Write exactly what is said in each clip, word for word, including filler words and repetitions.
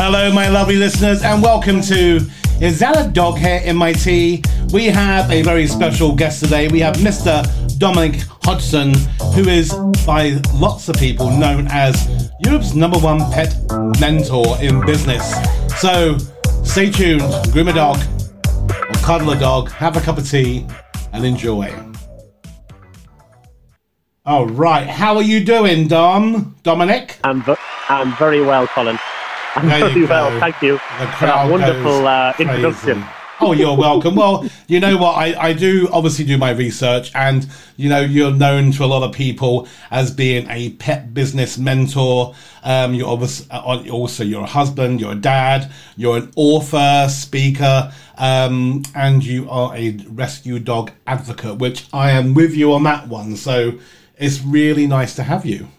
Hello, my lovely listeners, and welcome to Is That a Dog Hair in My Tea? We have a very special guest today. We have Mister Dominic Hodgson, who is by lots of people known as Europe's number one pet mentor in business. So stay tuned, groom a dog, or cuddle a dog, have a cup of tea, and enjoy. All right, how are you doing, Dom? Dominic? I'm, v- I'm very well, Colin. I'm There very well, thank you for that wonderful uh, introduction. Oh, you're welcome. Well, you know what? I, I do obviously do my research, and, you know, you're known to a lot of people as being a pet business mentor. Um, you're obviously, also, you're a husband, you're a dad, you're an author, speaker, um, and you are a rescue dog advocate, which I am with you on that one. So it's really nice to have you.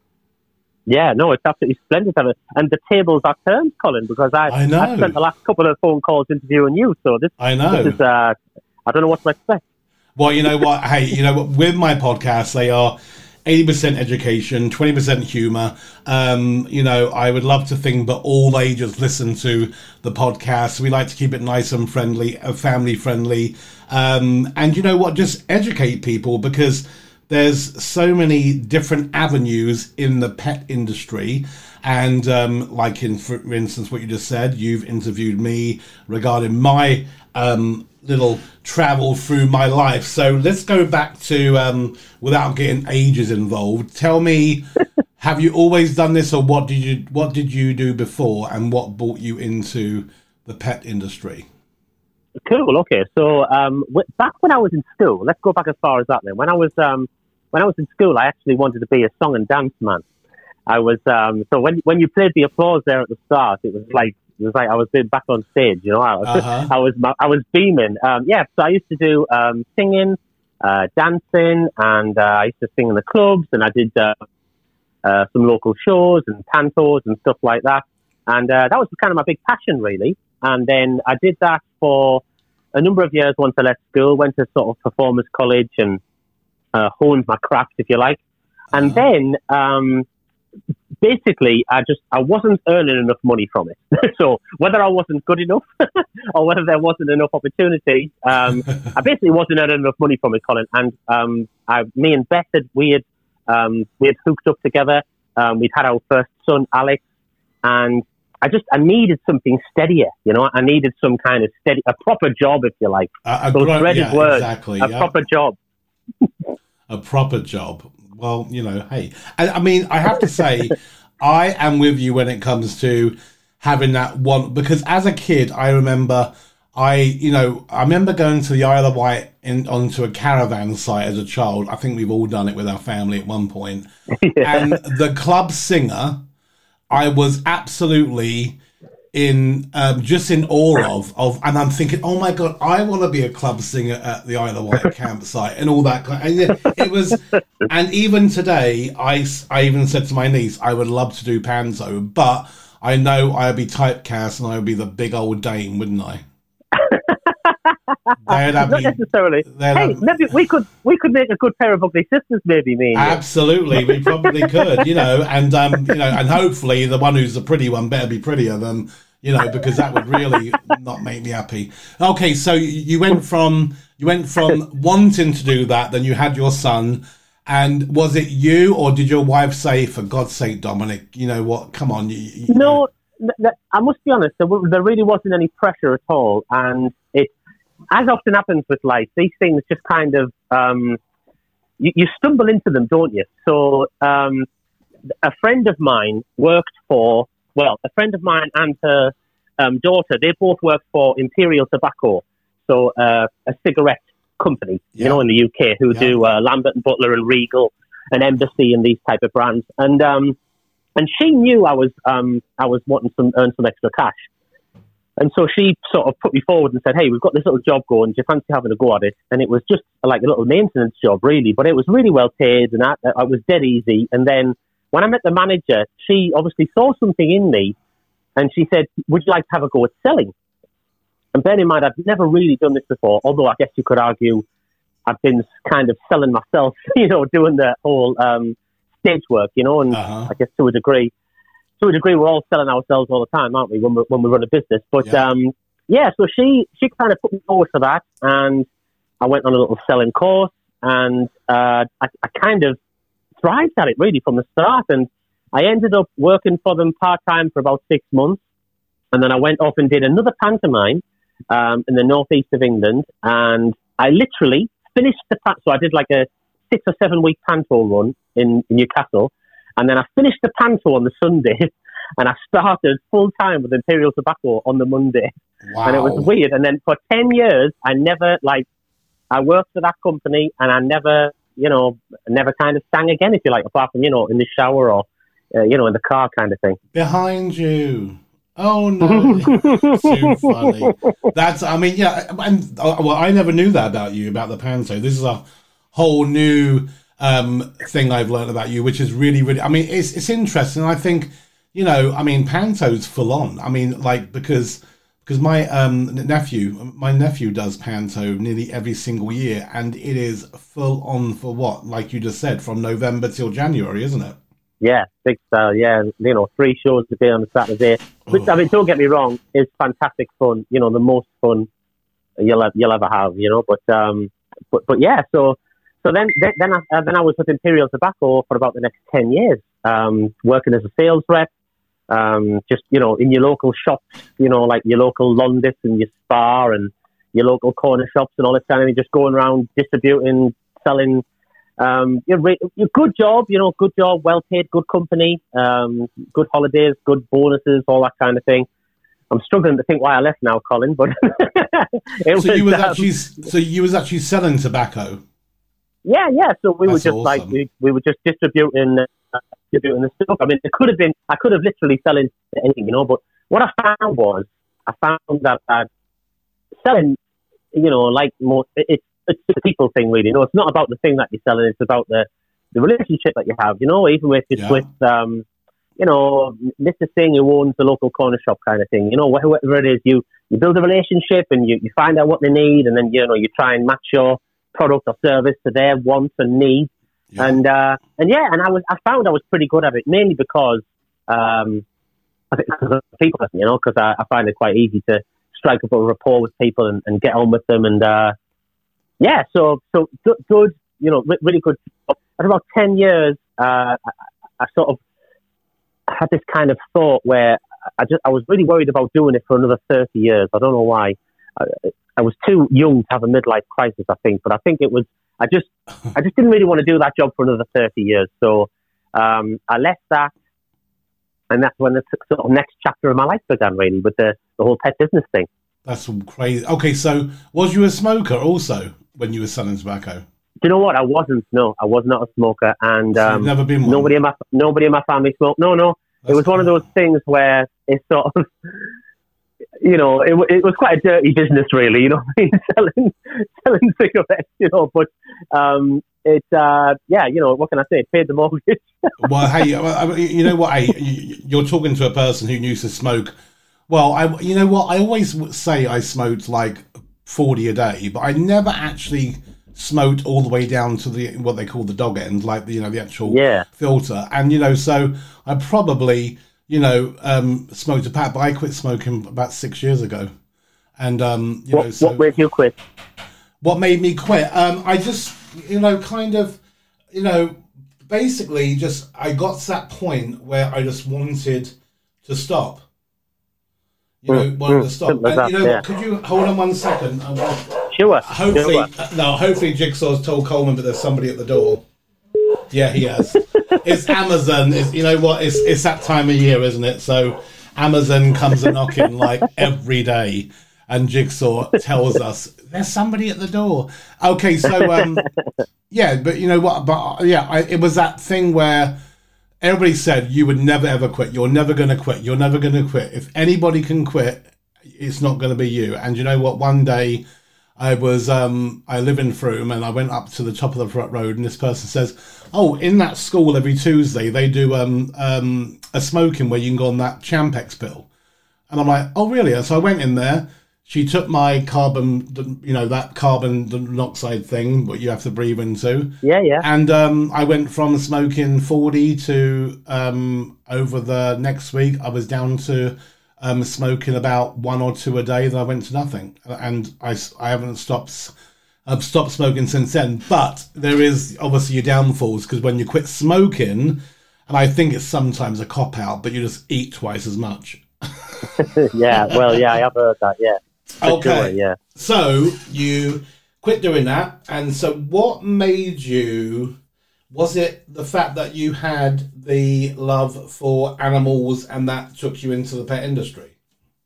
Yeah, no, it's absolutely splendid. And the tables are turned, Colin, because I, I know. I've spent the last couple of phone calls interviewing you. So this, I know. This is, uh, I don't know what to expect. Well, you know what? Hey, you know what? With my podcast, they are eighty percent education, twenty percent humour. Um, you know, I would love to think that all ages listen to the podcast. We like to keep it nice and friendly, uh, family friendly. Um, and you know what? Just educate people, because there's so many different avenues in the pet industry. And um, like in, for instance, what you just said, you've interviewed me regarding my um, little travel through my life. So let's go back to, um, without getting ages involved, tell me, have you always done this, or what did you what did you do before, and what brought you into the pet industry? Cool. Okay. So um, w- back when I was in school, let's go back as far as that then. When I was um, when I was in school, I actually wanted to be a song and dance man. I was um, so when when you played the applause there at the start, it was like it was like I was being back on stage. You know, I was uh-huh. I was I was beaming. Um, yeah. So I used to do um, singing, uh, dancing, and uh, I used to sing in the clubs, and I did uh, uh, some local shows and pantos and stuff like that. And uh, that was kind of my big passion, really. And then I did that for a number of years once I left school, went to sort of performance college and uh, honed my craft, if you like. And uh-huh. then um, basically I just, I wasn't earning enough money from it. So whether I wasn't good enough or whether there wasn't enough opportunity, um, I basically wasn't earning enough money from it, Colin. And um, I, me and Beth, had, we, had, um, we had hooked up together. Um, we'd had our first son, Alex, and I just, I needed something steadier, you know, I needed some kind of steady, a proper job, if you like. Uh, Those gro- dreaded yeah, words, exactly, a yeah. proper job. A proper job. Well, you know, hey, I, I mean, I have to say, I am with you when it comes to having that one, because as a kid, I remember, I, you know, I remember going to the Isle of Wight in, onto a caravan site as a child. I think we've all done it with our family at one point. Yeah. And the club singer, I was absolutely in um, just in awe of, of, and I'm thinking, oh my God, I want to be a club singer at the Isle of Wight campsite and all that. And it was, and even today, I, I even said to my niece, I would love to do panto, but I know I'd be typecast and I would be the big old dame, wouldn't I? Not me, necessarily. Hey, have, maybe we could we could make a good pair of ugly sisters, maybe me. And absolutely, you. We probably could, you know, and um, you know, and hopefully the one who's the pretty one better be prettier than, you know, because that would really not make me happy. Okay, so you went from you went from wanting to do that, then you had your son, and was it you, or did your wife say, "For God's sake, Dominic, you know what? Come on." You, you no, know. I must be honest. There, there really wasn't any pressure at all, and it. As often happens with life, these things just kind of, um, you, you stumble into them, don't you? So um, a friend of mine worked for, well, a friend of mine and her um, daughter, they both worked for Imperial Tobacco, so uh, a cigarette company, yeah. you know, in the U K, who yeah. do uh, Lambert and Butler and Regal and Embassy and these type of brands. And um, and she knew I was um, I was wanting to earn some extra cash. And so she sort of put me forward and said, hey, we've got this little job going. Do you fancy having a go at it? And it was just like a little maintenance job, really. But it was really well paid, and I, I was dead easy. And then when I met the manager, she obviously saw something in me, and she said, would you like to have a go at selling? And bear in mind, I've never really done this before, although I guess you could argue I've been kind of selling myself, you know, doing the whole um, stage work, you know, and uh-huh. I guess to a degree. to a degree, we're all selling ourselves all the time, aren't we? When we when we run a business, but yeah. um, yeah. So she she kind of put me forward for that, and I went on a little selling course, and uh, I, I kind of thrived at it really from the start, and I ended up working for them part time for about six months, and then I went off and did another pantomime um, in the northeast of England, and I literally finished the pan- so I did like a six or seven week panto run in, in Newcastle, and then I finished the panto on the Sunday, and I started full time with Imperial Tobacco on the Monday, wow. and it was weird. And then for ten years, I never like I worked for that company, and I never, you know, never kind of sang again, if you like, apart from, you know, in the shower or uh, you know, in the car kind of thing. Behind you. Oh no, too funny. That's, I mean, yeah, and well, I never knew that about you, about the panto. This is a whole new um, thing I've learned about you, which is really, really, I mean, it's it's interesting. I think, you know, I mean, panto's full on. I mean, like, because because my um, nephew, my nephew does panto nearly every single year, and it is full on for what, like you just said, from November till January, isn't it? Yeah, big style. Yeah, you know, three shows a day on a Saturday. Which, oh. I mean, don't get me wrong, it's fantastic fun. You know, the most fun you'll you'll ever have. You know, but um, but but yeah. So so then then then I, uh, then I was with Imperial Tobacco for about the next ten years, um, working as a sales rep. Um, just you know, in your local shops, you know, like your local Londis and your Spar and your local corner shops and all this kind of thing. Just going around distributing, selling. Um, you're, re- you're good job, you know, good job, well paid, good company, um, good holidays, good bonuses, all that kind of thing. I'm struggling to think why I left now, Colin, but it was, so you was um, actually so you was actually selling tobacco. Yeah, yeah. So we That's were just awesome. like we, we were just distributing uh, distributing the stuff. I mean, it could have been I could have literally selling anything, you know. But what I found was I found that uh, selling, you know, like more it's. It's the people thing, really. You know, it's not about the thing that you're selling. It's about the, the relationship that you have. You know, even if it's yeah. with, um, you know, Mister Singh who owns the local corner shop kind of thing. You know, whatever it is, you, you build a relationship and you, you find out what they need, and then you know you try and match your product or service to their wants and needs. Yeah. And uh, and yeah, and I was I found I was pretty good at it, mainly because um, I think because of people, you know, because I, I find it quite easy to strike up a rapport with people and, and get on with them and. Uh, Yeah, so so good, good you know, really good. At about ten years, uh, I, I sort of had this kind of thought where I just I was really worried about doing it for another thirty years. I don't know why. I, I was too young to have a midlife crisis, I think, but I think it was. I just I just didn't really want to do that job for another thirty years. So um, I left that, and that's when the sort of next chapter of my life began, really, with the the whole pet business thing. That's crazy. Okay, so was you a smoker also when you were selling tobacco? Do you know what? I wasn't. No, I was not a smoker, and so um, never been one. Nobody in my nobody in my family smoked. No, no. That's it was cool. One of those things where it's sort of, you know, it, it was quite a dirty business, really. You know, what I mean, selling selling cigarettes. You know, but um, it, uh, yeah, you know, what can I say? It paid the mortgage. Well, hey, you know what? Hey, you're talking to a person who used to smoke. Well, I, you know what? I always say I smoked like forty a day, but I never actually smoked all the way down to the what they call the dog end, like the, you know, the actual yeah. filter. And you know, so I probably, you know, um, smoked a pack, but I quit smoking about six years ago. And um, you what, know, so what made you quit? What made me quit? Um, I just, you know, kind of, you know, basically just I got to that point where I just wanted to stop. You know, mm, wanted mm, to stop. And, that, you know, yeah. could you hold on one second? Sure. Hopefully, sure. Uh, no. Hopefully, Jigsaw's told Coleman, but there's somebody at the door. Yeah, he has. It's Amazon. It's, you know what? It's it's that time of year, isn't it? So Amazon comes a knocking like every day, and Jigsaw tells us there's somebody at the door. Okay, so um, yeah, but you know what? But yeah, I, it was that thing where. Everybody said you would never ever quit. You're never going to quit. You're never going to quit. If anybody can quit, it's not going to be you. And you know what? One day I was, um, I live in Frome and I went up to the top of the front road and this person says, oh, in that school every Tuesday, they do um, um, a smoking where you can go on that Champex pill. And I'm like, oh, really? And so I went in there. She took my carbon, you know, that carbon monoxide thing, what you have to breathe into. Yeah, yeah. And um, I went from smoking forty to um, over the next week, I was down to um, smoking about one or two a day. Then I went to nothing. And I, I haven't stopped, I've stopped smoking since then. But there is obviously your downfalls, because when you quit smoking, and I think it's sometimes a cop-out, but you just eat twice as much. Yeah, well, yeah, I have heard that, yeah. Okay, sure, yeah. So you quit doing that, and so what made you? Was it the fact that you had the love for animals, and that took you into the pet industry?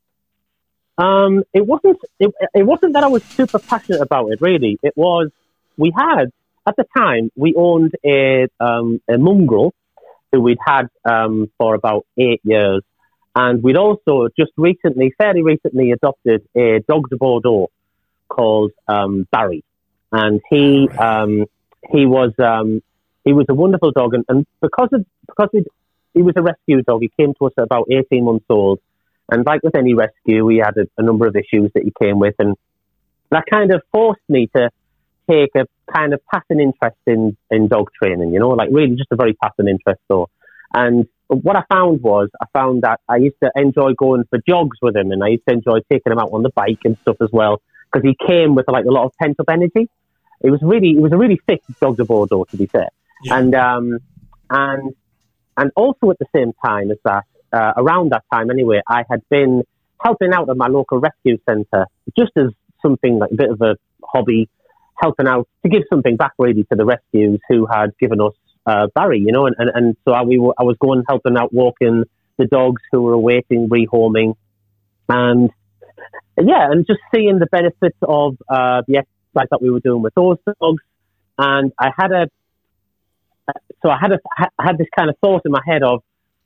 Um, it wasn't. It, it wasn't that I was super passionate about it. Really, it was. We had at the time we owned a um, a mongrel who we'd had um, for about eight years. And we'd also just recently, fairly recently, adopted a dog de Bordeaux called um, Barry, and he um, he was um, he was a wonderful dog, and, and because of because he he was a rescue dog, he came to us at about eighteen months old, and like with any rescue, he had a, a number of issues that he came with, and that kind of forced me to take a kind of passing interest in in dog training, you know, like really just a very passing interest, though, and. What I found was, I found that I used to enjoy going for jogs with him, and I used to enjoy taking him out on the bike and stuff as well, because he came with like a lot of pent up energy. It was really, it was a really fit dog de Bordeaux, to be fair, yeah. and um, and and also at the same time as that, uh, around that time anyway, I had been helping out at my local rescue centre, just as something like a bit of a hobby, helping out to give something back really to the rescues who had given us. Uh, Barry, you know, and, and, and so I, we were, I was going helping out walking the dogs who were awaiting rehoming, and yeah, and just seeing the benefits of uh, the exercise that we were doing with those dogs, and I had a, so I had a, I had this kind of thought in my head of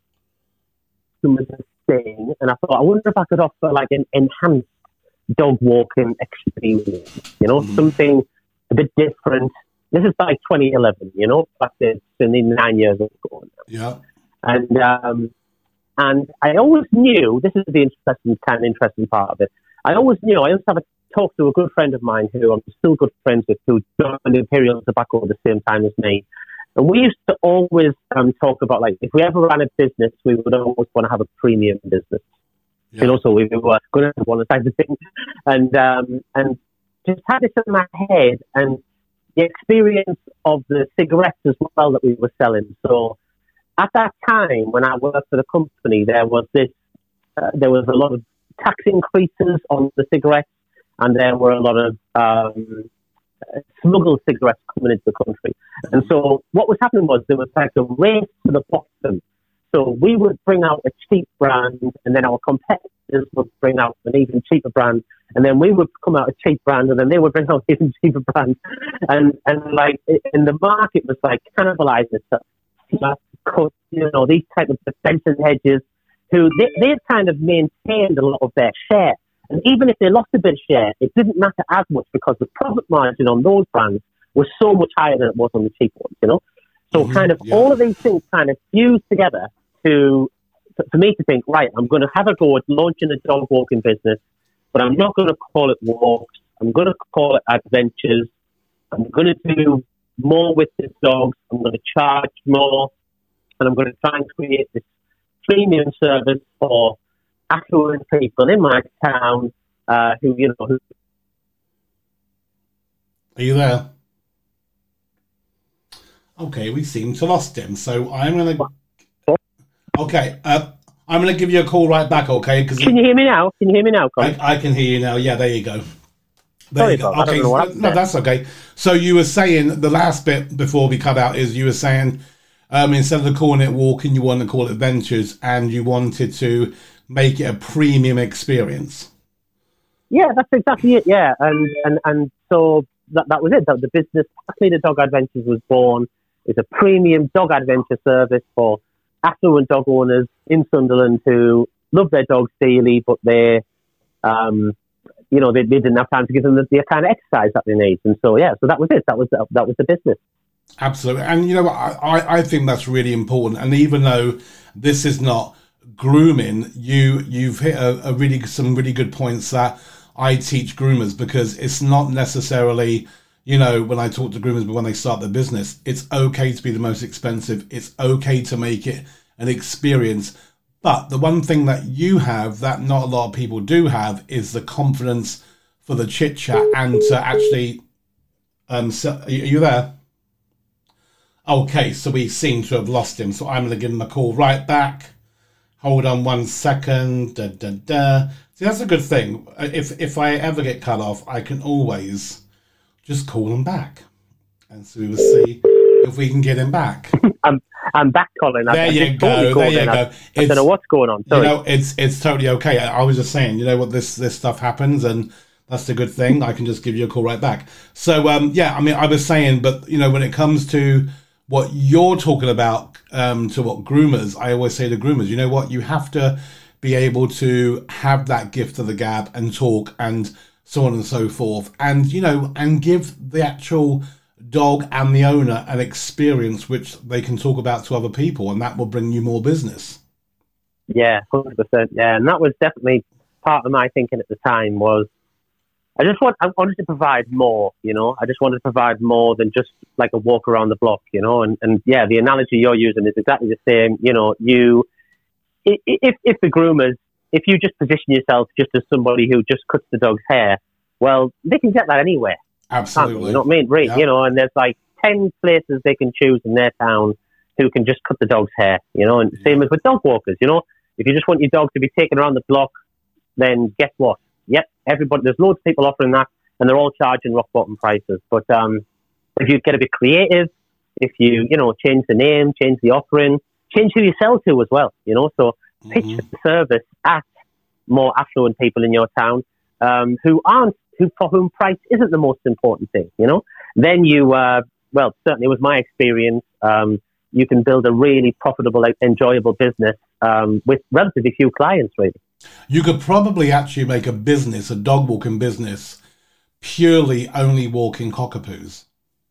thing, and I thought, I wonder if I could offer like an enhanced dog walking experience, you know, mm-hmm. something a bit different. This is like twenty eleven, you know, back then, nine years ago. Now. Yeah. And um, and I always knew, this is the interesting kind of interesting part of it. I always knew, I used to have a talk to a good friend of mine who I'm still good friends with, who joined Imperial Tobacco at the same time as me. And we used to always um, talk about, like, if we ever ran a business, we would always want to have a premium business. Yeah. You know, so we were going to have one type of thing. And, um, and just had this in my head, and the experience of the cigarettes as well that we were selling. So at that time, when I worked for the company, there was this, uh, there was a lot of tax increases on the cigarettes, and there were a lot of um, smuggled cigarettes coming into the country. And so what was happening was there was like a race to the bottom. So we would bring out a cheap brand, and then our competitors would bring out an even cheaper brand, and then we would come out a cheap brand, and then they would bring out an even cheaper brand, and and like, and the market was like cannibalizing itself. You know, these type of Benson Hedges, who they they kind of maintained a lot of their share, and even if they lost a bit of share, it didn't matter as much because the profit margin on those brands was so much higher than it was on the cheap ones. You know, so mm-hmm, kind of yeah. all of these things kind of fused together to for me to think, right, I'm going to have a go at launching a dog walking business, but I'm not going to call it walks. I'm going to call it adventures. I'm going to do more with the dogs. I'm going to charge more, and I'm going to try and create this premium service for affluent people in my town uh, who, you know. Who... Are you there? Okay, we seem to lost him, so I'm going to. Okay, uh, I'm going to give you a call right back, okay? Cause can you hear me now? Can you hear me now, Colin? I, I can hear you now. Yeah, there you go. There Sorry, you go. Bob, Okay, no, no, that's okay. So you were saying, the last bit before we cut out is you were saying um, instead of calling it walking, you wanted to call it ventures, and you wanted to make it a premium experience. Yeah, that's exactly it, yeah. And and, and so that, that was it. The business, Pack Dog Adventures, was born. It's a premium dog adventure service for affluent dog owners in Sunderland who love their dogs dearly, but they, um, you know, they, they didn't have time to give them the, the kind of exercise that they need. And so, yeah, so that was it. That was the, that was the business. Absolutely. And, you know, I, I think that's really important. And even though this is not grooming, you, you've hit a, a really some really good points that I teach groomers, because it's not necessarily, you know, when I talk to groomers, but when they start their business, it's okay to be the most expensive. It's okay to make it an experience. But the one thing that you have that not a lot of people do have is the confidence for the chit chat and to actually, um, so, are you there? Okay, so we seem to have lost him. So I'm going to give him a call right back. Hold on one second. Da, da, da. See, that's a good thing. If if I ever get cut off, I can always just call him back. And so we will see if we can get him back. I'm, I'm back, Colin. There I've you go. Totally there you in. go. I, I don't know what's going on. Sorry. You know, it's it's totally okay. I, I was just saying, you know what, this this stuff happens, and that's the good thing. I can just give you a call right back. So, um, yeah, I mean, I was saying, but, you know, when it comes to what you're talking about, um, to what groomers, I always say to groomers, you know what, you have to be able to have that gift of the gab and talk and so on and so forth. And, you know, and give the actual dog and the owner an experience which they can talk about to other people, and that will bring you more business. Yeah, one hundred percent. Yeah, and that was definitely part of my thinking at the time was, I just want, I wanted to provide more, you know, I just wanted to provide more than just like a walk around the block, you know, and, and yeah, the analogy you're using is exactly the same. You know, you, if, if the groomers, if you just position yourself just as somebody who just cuts the dog's hair, well, they can get that anywhere. Absolutely. You know what I mean? Right. Yeah. You know, and there's like ten places they can choose in their town who can just cut the dog's hair, you know, and yeah. Same as with dog walkers, you know, if you just want your dog to be taken around the block, then guess what? Yep, everybody. There's loads of people offering that, and they're all charging rock bottom prices. But um, if you get a bit creative, if you you know change the name, change the offering, change who you sell to as well. You know, so pitch Mm-hmm. the service at more affluent people in your town um, who aren't who for whom price isn't the most important thing. You know, then you uh, well certainly was my experience. Um, you can build a really profitable, enjoyable business um, with relatively few clients, really. You could probably actually make a business, a dog walking business, purely only walking cockapoos.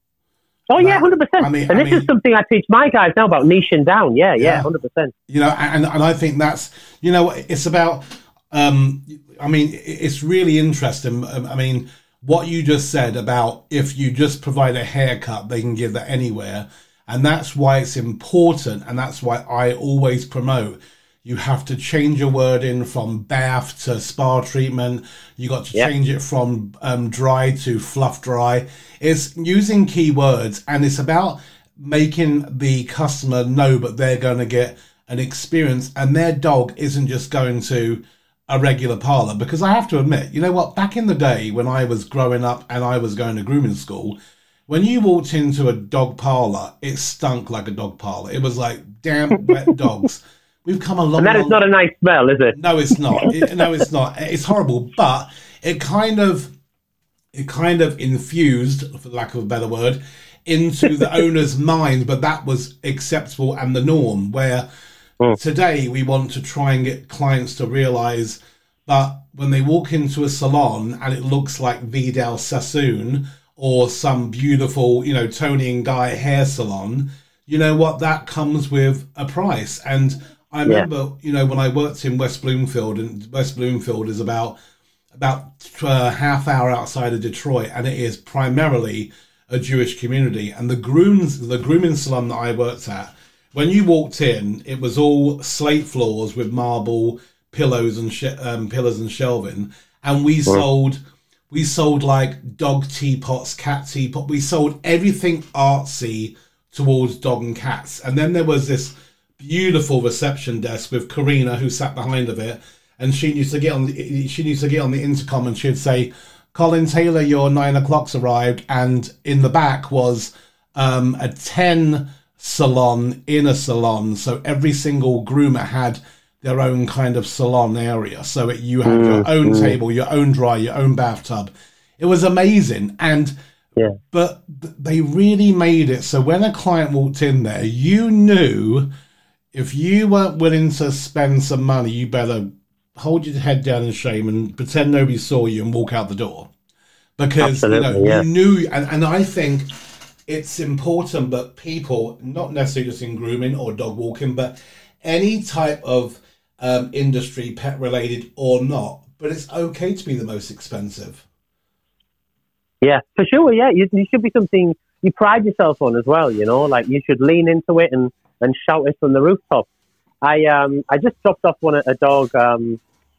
Oh, yeah, one hundred percent. I mean, and I this mean, is something I teach my guys now about niching down. Yeah, yeah, yeah. one hundred percent. You know, and, and I think that's, you know, it's about, um, I mean, it's really interesting. I mean, what you just said about if you just provide a haircut, they can give that anywhere. And that's why it's important. And that's why I always promote, you have to change your wording from bath to spa treatment. You got to Yep. change it from um, dry to fluff dry. It's using keywords, and it's about making the customer know, but they're going to get an experience, and their dog isn't just going to a regular parlor. Because I have to admit, you know what? Back in the day when I was growing up and I was going to grooming school, when you walked into a dog parlor, it stunk like a dog parlor. It was like damp, wet dogs. We've come a long, And that is long... not a nice smell, is it? No, it's not. It, no, it's not. It's horrible, but it kind of, it kind of infused, for lack of a better word, into the owner's mind. But that was acceptable and the norm. Where Mm. today we want to try and get clients to realise that when they walk into a salon and it looks like Vidal Sassoon or some beautiful, you know, Tony and Guy hair salon, you know what? That comes with a price. And I remember, yeah. you know, when I worked in West Bloomfield, and West Bloomfield is about about a half hour outside of Detroit, and it is primarily a Jewish community. And the grooms, the grooming salon that I worked at, when you walked in, it was all slate floors with marble pillows and sh- um, pillars and shelving, and we Wow. sold. We sold like dog teapots, cat teapot. We sold everything artsy towards dog and cats. And then there was this beautiful reception desk with Karina, who sat behind of it, and she used to get on. The, she used to get on the intercom, and she'd say, "Colin Taylor, your nine o'clock's arrived." And in the back was um, a ten salon in a salon, so every single groomer had their own kind of salon area. So it, you had your own mm. table, your own dryer, your own bathtub. It was amazing, and. Yeah. But they really made it so when a client walked in there, you knew if you weren't willing to spend some money, you better hold your head down in shame and pretend nobody saw you and walk out the door. Because you know yeah. you knew, and, and I think it's important, but people, not necessarily just in grooming or dog walking, but any type of um, industry, pet related or not, but it's okay to be the most expensive. Yeah, for sure. Yeah, you, you should be something you pride yourself on as well. You know, like you should lean into it and, and shout it from the rooftop. I um I just dropped off one a dog um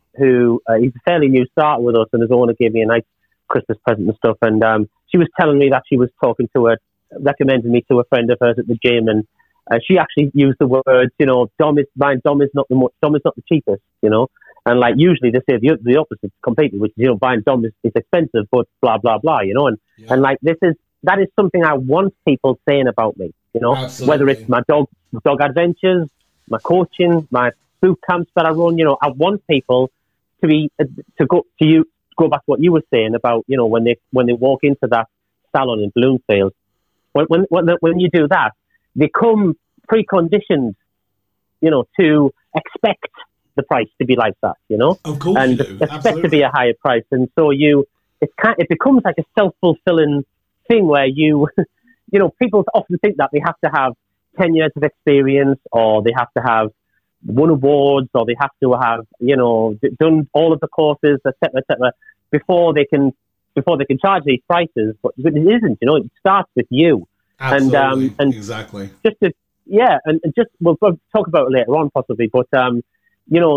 who uh, he's a fairly new starter with us, and his owner gave me a nice Christmas present and stuff. And um, she was telling me that she was talking to her, recommended me to a friend of hers at the gym, and uh, she actually used the words, you know, Dom is my Dom is not the mo- Dom is not the cheapest, you know. And like usually they say the, the opposite completely, which is, you know, buying Dom is, is expensive, but blah blah blah, you know. And yeah. and like this is that is something I want people saying about me, you know, Absolutely. Whether it's my dog dog adventures, my coaching, my boot camps that I run, you know, I want people to be uh, to go to you go back to what you were saying about, you know, when they when they walk into that salon in Bloomfield, when when when, the, when you do that, they come preconditioned, you know, to expect the price to be like that, you know, of course, and you do. expect Absolutely. to be a higher price, and so you it's kind it becomes like a self fulfilling thing where you, you know, people often think that they have to have ten years of experience, or they have to have won awards, or they have to have, you know, done all of the courses, et cetera, et cetera, before they can before they can charge these prices. But it isn't, you know, it starts with you. Absolutely. And, um, and exactly. Just to, yeah, and, and just we'll, we'll talk about it later on possibly, but um, you know,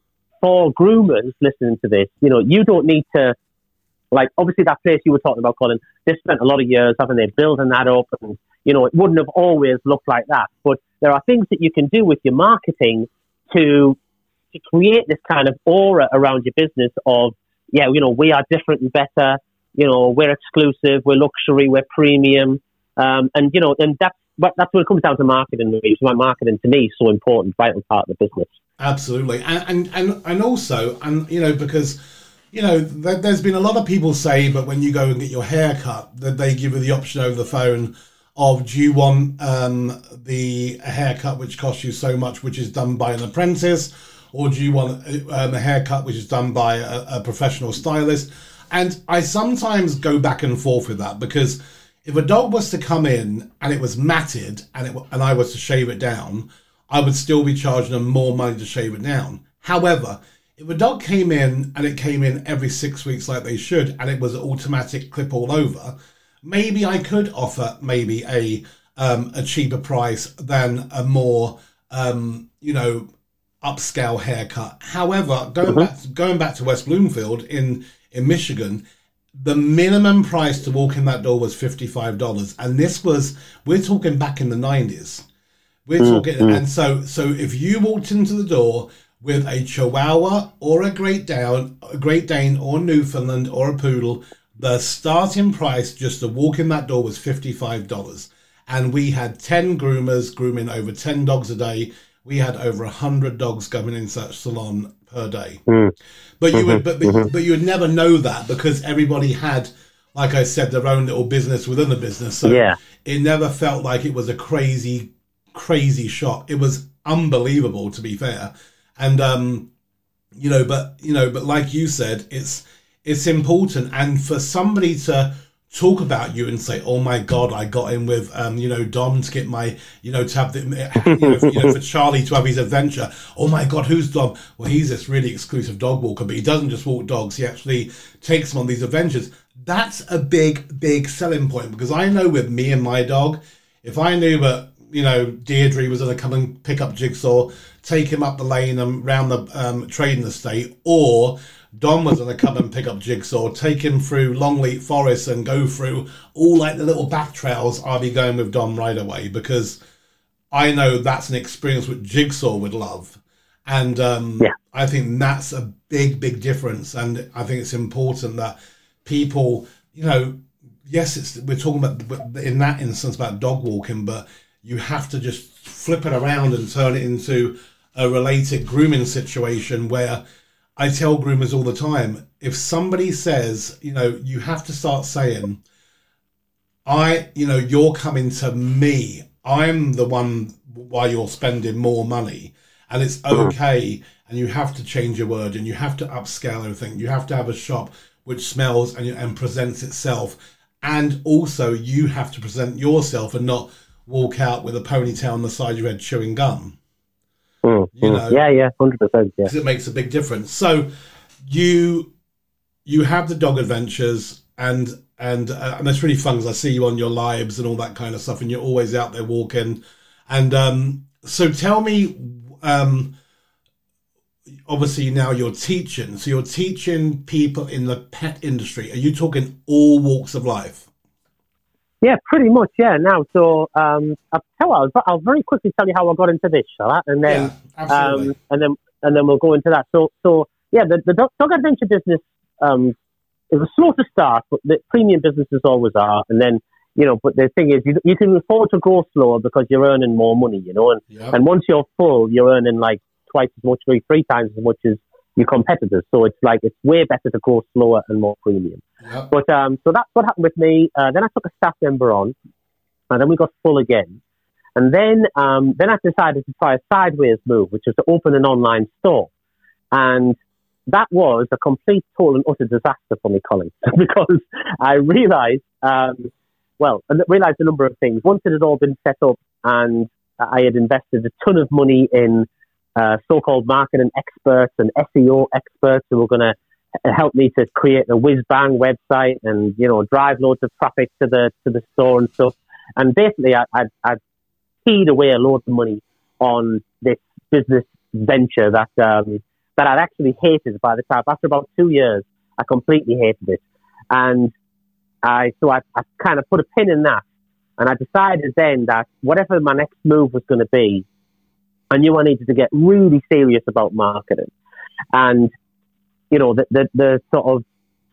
for groomers listening to this, you know, you don't need to, like, obviously that place you were talking about, Colin, they spent a lot of years, haven't they, building that up, and you know, it wouldn't have always looked like that. But there are things that you can do with your marketing to to create this kind of aura around your business of, yeah, you know, we are different and better. You know, we're exclusive, we're luxury, we're premium, um, and you know, and that's but that's what it comes down to marketing. Which is why marketing to me is so important, vital part of the business. Absolutely, and and and, and also, and you know, because. You know, there's been a lot of people say, but when you go and get your hair cut, that they give you the option over the phone of, do you want um, the haircut which costs you so much, which is done by an apprentice, or do you want um, a haircut which is done by a, a professional stylist? And I sometimes go back and forth with that, because if a dog was to come in and it was matted and it and I was to shave it down, I would still be charging them more money to shave it down. However, if a dog came in and it came in every six weeks like they should, and it was an automatic clip all over, maybe I could offer maybe a um, a cheaper price than a more um, you know upscale haircut. However, going mm-hmm. back to, going back to West Bloomfield in in Michigan, the minimum price to walk in that door was fifty-five dollars, and this was we're talking back in the nineties. We're mm-hmm. talking, and so so if you walked into the door with a Chihuahua or a Great Dane, a Great Dane or Newfoundland or a Poodle, the starting price just to walk in that door was fifty-five dollars. And we had ten groomers grooming over ten dogs a day. We had over one hundred dogs going in such salon per day. Mm. But you would but, but, but you would never know that, because everybody had, like I said, their own little business within the business. So yeah. It never felt like it was a crazy, crazy shop. It was unbelievable, to be fair. And, um, you know, but, you know, but like you said, it's, it's important. And for somebody to talk about you and say, oh my God, I got in with, um, you know, Dom to get my, you know, to have the, you know, for, you know, for Charlie to have his adventure. Oh my God, who's Dom? Well, he's this really exclusive dog walker, but he doesn't just walk dogs. He actually takes them on these adventures. That's a big, big selling point, because I know with me and my dog, if I knew that, you know, Deirdre was going to come and pick up Jigsaw, take him up the lane and round the um, trading estate, or Dom was going to come and pick up Jigsaw, take him through Longleat Forest and go through all like the little back trails, I'll be going with Dom right away, because I know that's an experience which Jigsaw would love. And um, yeah. I think that's a big, big difference. And I think it's important that people, you know, yes, it's we're talking about, in that instance, about dog walking, but you have to just flip it around and turn it into a related grooming situation, where I tell groomers all the time, if somebody says, you know, you have to start saying, I, you know, you're coming to me. I'm the one why you're spending more money, and it's okay. And you have to change your word, and you have to upscale everything. You have to have a shop which smells and, and presents itself. And also you have to present yourself and not walk out with a ponytail on the side of your head chewing gum. Mm, you mm. know, yeah, yeah, hundred percent. Yeah, because it makes a big difference. So you you have the dog adventures, and and uh, and that's really fun because I see you on your lives and all that kind of stuff, and you're always out there walking. And um, so, tell me, um, obviously now you're teaching, so you're teaching people in the pet industry. Are you talking all walks of life? Yeah, pretty much. Yeah. Now, so um, I'll tell you, I'll, I'll very quickly tell you how I got into this, shall I? And then, yeah, absolutely. Um, and then, and then we'll go into that. So, so yeah, the, the dog, dog adventure business. Um, It was slow to start, but the premium businesses always are. And then, you know, but the thing is, you, you can afford to go slower because you're earning more money, you know. And, yep. and once you're full, you're earning like twice as much, three, three times as much as your competitors. So it's like, it's way better to go slower and more premium. Yep. But um, so that's what happened with me. Uh, then I took a staff member on, and then we got full again. And then, um, then I decided to try a sideways move, which is to open an online store. And that was a complete, total and utter disaster for me, Colin, because I realised, um, well, I realised a number of things. Once it had all been set up and I had invested a ton of money in uh, so-called marketing experts and S E O experts who were going to help me to create a whiz-bang website and, you know, drive loads of traffic to the to the store and stuff. And basically, I, I, I keyed away a load of money on this business venture that... Um, that I'd actually hated by the time. After about two years, I completely hated it. And I so I, I kind of put a pin in that. And I decided then that whatever my next move was going to be, I knew I needed to get really serious about marketing. And, you know, the, the, the sort of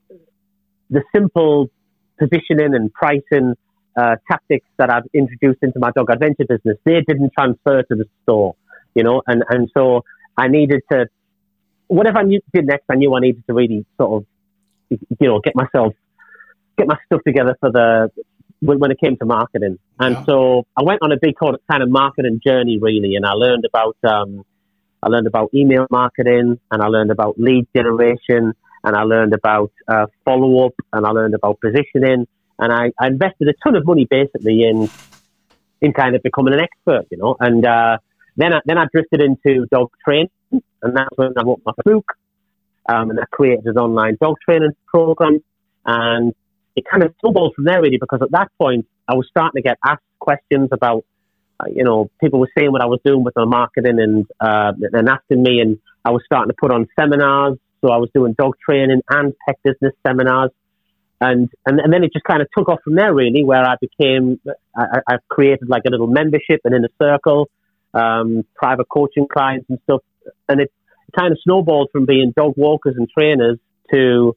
the simple positioning and pricing uh, tactics that I've introduced into my dog adventure business, they didn't transfer to the store, you know, and, and so I needed to, whatever I knew, did next, I knew I needed to really sort of, you know, get myself, get my stuff together for the, when, when it came to marketing. And yeah. so I went on a big kind of marketing journey, really, and I learned about, um, I learned about email marketing, and I learned about lead generation, and I learned about uh, follow-up, and I learned about positioning, and I, I invested a ton of money basically in, in kind of becoming an expert, you know, and uh, then I, then I drifted into dog training. And that's when I wrote my book, um, and I created an online dog training program. And it kind of snowballed from there, really, because at that point, I was starting to get asked questions about, uh, you know, people were saying what I was doing with my marketing and, uh, and asking me. And I was starting to put on seminars. So I was doing dog training and pet business seminars. And, and, and then it just kind of took off from there, really, where I became, I, I've created like a little membership and inner circle, um, private coaching clients and stuff. And it kind of snowballed from being dog walkers and trainers to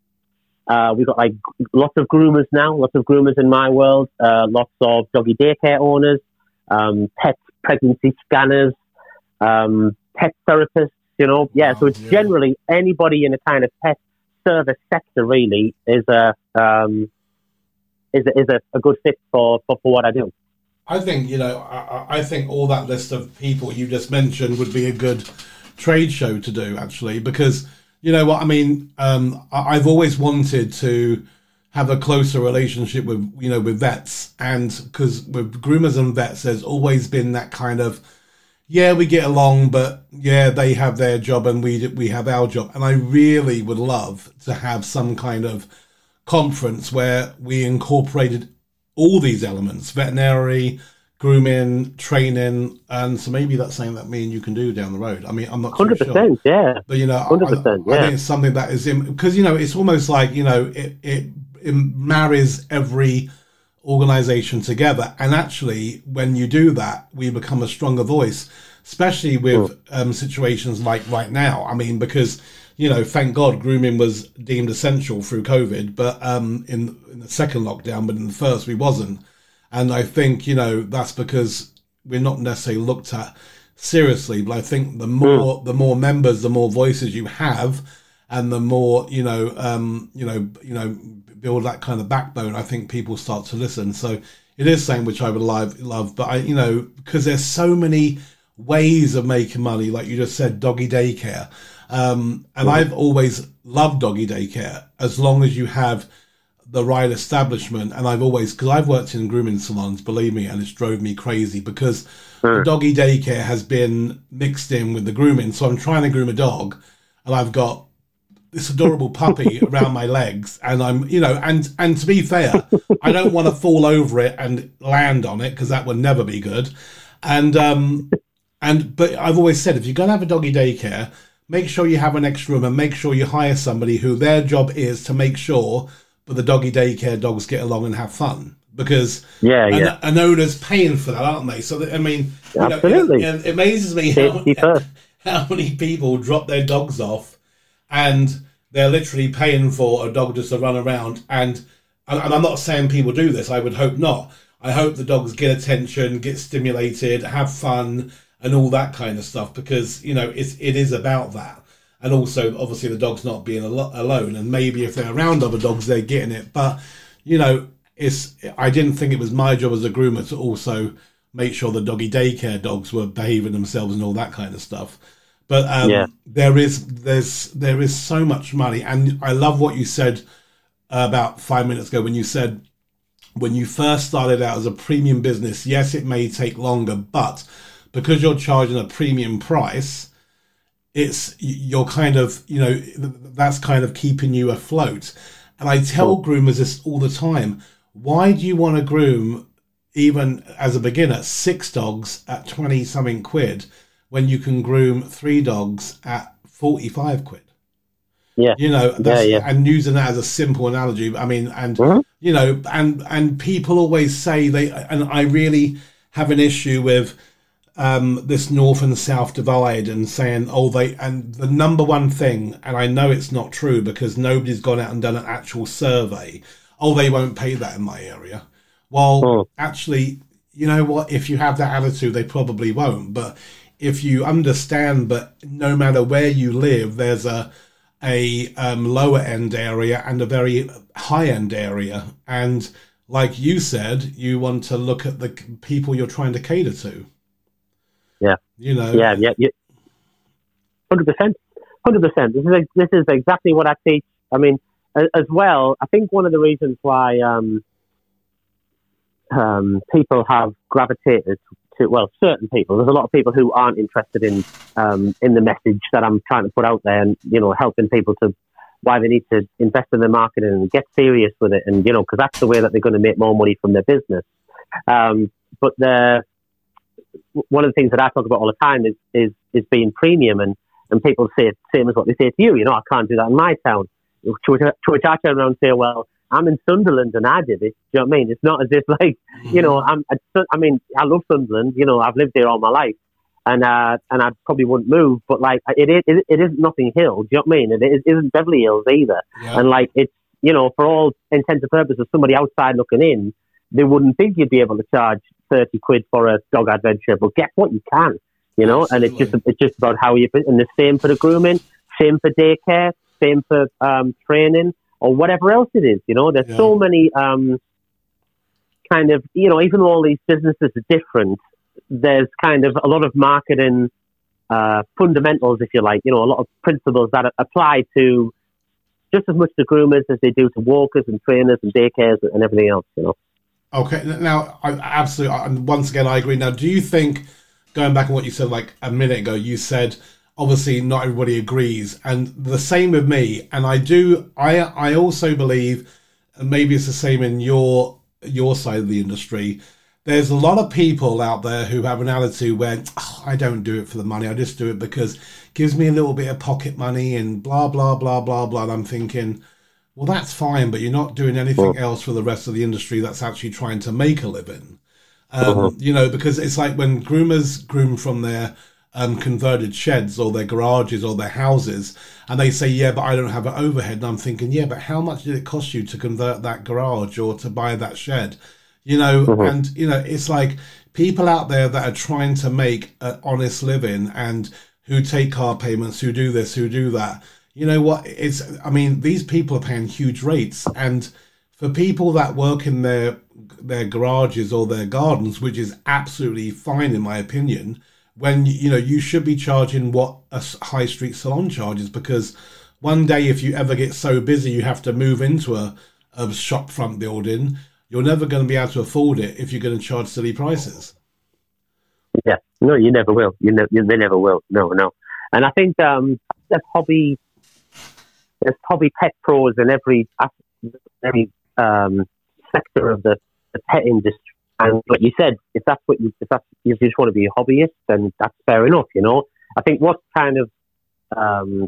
uh, we've got like lots of groomers now, lots of groomers in my world, uh, lots of doggy daycare owners, um, pet pregnancy scanners, um, pet therapists, you know. Yeah, wow, so it's yeah. generally anybody in a kind of pet service sector really is a um, is a, is a, a good fit for, for, for what I do. I think, you know, I, I think all that list of people you just mentioned would be a good trade show to do, actually, because, you know what, I mean, um, I've always wanted to have a closer relationship with, you know, with vets, and because with groomers and vets, there's always been that kind of, yeah, we get along, but yeah, they have their job and we we have our job. And I really would love to have some kind of conference where we incorporated all these elements: veterinary, grooming, training, and so maybe that's something that me and you can do down the road. I mean, I'm not too hundred percent, sure. yeah, but you know, hundred percent, I, yeah. I think it's something that is in, because you know, it's almost like, you know, it, it it marries every organization together, and actually, when you do that, we become a stronger voice, especially with mm. um, situations like right now. I mean, because, you know, thank God grooming was deemed essential through COVID, but um, in, in the second lockdown, but in the first we wasn't. And I think, you know, that's because we're not necessarily looked at seriously. But I think the more mm. the more members, the more voices you have, and the more, you know, um, you know, you know, build that kind of backbone, I think people start to listen. So it is something which I would love, love. But I, you know, because there's so many ways of making money, like you just said, doggy daycare. Um, and I've always loved doggy daycare as long as you have the right establishment. And I've always, because I've worked in grooming salons, believe me, and it's drove me crazy because mm. the doggy daycare has been mixed in with the grooming. So I'm trying to groom a dog and I've got this adorable puppy around my legs, and I'm, you know, and and to be fair, I don't want to fall over it and land on it because that would never be good. And um, and but I've always said, if you're going to have a doggy daycare, make sure you have an extra room and make sure you hire somebody who their job is to make sure that the doggy daycare dogs get along and have fun. Because yeah, an, yeah. an owner's paying for that, aren't they? So that, I mean, you absolutely, know, it, it amazes me how, how many people drop their dogs off, and they're literally paying for a dog just to run around. And and I'm not saying people do this. I would hope not. I hope the dogs get attention, get stimulated, have fun, and all that kind of stuff. Because you know, it's it is about that. And also, obviously, the dog's not being al- alone. And maybe if they're around other dogs, they're getting it. But you know. It's, I didn't think it was my job as a groomer to also make sure the doggy daycare dogs were behaving themselves and all that kind of stuff. But um, yeah. there is there's there is so much money, and I love what you said about five minutes ago when you said when you first started out as a premium business. Yes, it may take longer, but because you're charging a premium price, it's you're kind of you know that's kind of keeping you afloat. And I tell groomers this all the time. Why do you want to groom, even as a beginner, six dogs at twenty something quid when you can groom three dogs at forty-five quid? Yeah. You know, that's, yeah, yeah. and using that as a simple analogy. I mean, and, mm-hmm. you know, and, and people always say they, and I really have an issue with um, this North and South divide and saying, oh, they, and the number one thing, and I know it's not true because nobody's gone out and done an actual survey. Oh, they won't pay that in my area. Well, oh. actually, you know what? If you have that attitude, they probably won't. But if you understand that no matter where you live, there's a a um, lower end area and a very high end area. And like you said, you want to look at the people you're trying to cater to. Yeah. You know. Yeah, yeah, yeah. one hundred percent. one hundred percent. This is, this is exactly what I teach. I mean, as well, I think one of the reasons why um, um, people have gravitated to, well, certain people, there's a lot of people who aren't interested in um, in the message that I'm trying to put out there and, you know, helping people to why they need to invest in their marketing and get serious with it. And, you know, because that's the way that they're going to make more money from their business. Um, but the, one of the things that I talk about all the time is, is, is being premium. And, and people say the same as what they say to you. You know, I can't do that in my town. To which, to which I turn around and say, well, I'm in Sunderland and I did it. Do you know what I mean? It's not as if like, you know, I'm, I, I mean, I love Sunderland. You know, I've lived there all my life and, uh, and I probably wouldn't move, but like, it is, it, it isn't Notting Hill. Do you know what I mean? It is, isn't Beverly Hills either. Yeah. And like, it's, you know, for all intents and purposes, somebody outside looking in, they wouldn't think you'd be able to charge thirty quid for a dog adventure, but guess what? You can, you know, Absolutely. And it's just, it's just about how you, and the same for the grooming, same for daycare, same for um, training or whatever else it is. You know, there's yeah. so many um, kind of, you know, even though all these businesses are different, there's kind of a lot of marketing uh, fundamentals, if you like, you know, a lot of principles that apply to just as much to groomers as they do to walkers and trainers and daycares and everything else, you know. Okay, now, I absolutely, and once again, I agree. Now, do you think, going back on what you said like a minute ago, you said, obviously not everybody agrees, and the same with me. And I do, I I also believe, and maybe it's the same in your your side of the industry, there's a lot of people out there who have an attitude where, oh, I don't do it for the money, I just do it because it gives me a little bit of pocket money and blah, blah, blah, blah, blah. And I'm thinking, well, that's fine, but you're not doing anything else for the rest of the industry that's actually trying to make a living. Um, uh-huh. You know, because it's like when groomers groom from their Um, converted sheds or their garages or their houses, and they say, yeah, but I don't have an overhead. And I'm thinking, yeah, but how much did it cost you to convert that garage or to buy that shed? You know, mm-hmm. and, you know, it's like people out there that are trying to make an honest living and who take car payments, who do this, who do that. You know what? It's, I mean, these people are paying huge rates. And for people that work in their, their garages or their gardens, which is absolutely fine, in my opinion, when, you know, you should be charging what a high street salon charges, because one day if you ever get so busy you have to move into a, a shop front building, you're never going to be able to afford it if you're going to charge silly prices. Yeah, no, you never will. You, ne- you They never will. No, no. And I think um, that hobby, there's probably pet pros in every every um, sector of the, the pet industry. And like you said, if that's what you if that's if you just want to be a hobbyist, then that's fair enough. You know, I think what kind of um,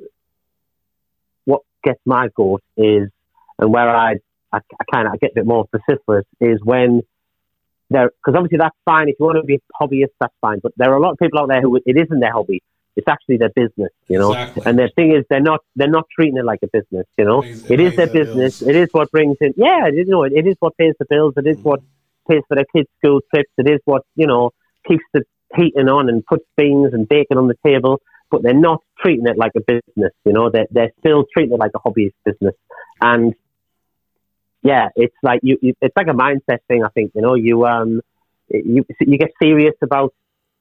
what gets my goat is, and where I I, I kind of get a bit more vociferous is when there, because obviously that's fine if you want to be a hobbyist, that's fine. But there are a lot of people out there who it isn't their hobby; it's actually their business. You know, exactly. And the thing is, they're not they're not treating it like a business. You know, it, it is their business. Bills. It is what brings in. Yeah, you know, it, it is what pays the bills. It is mm. what pays for their kids' school trips. It is what you know keeps the heating on and puts beans and bacon on the table. But they're not treating it like a business. You know, they're they're still treating it like a hobbyist business. And yeah, it's like you, you. It's like a mindset thing. I think you know you um you you get serious about.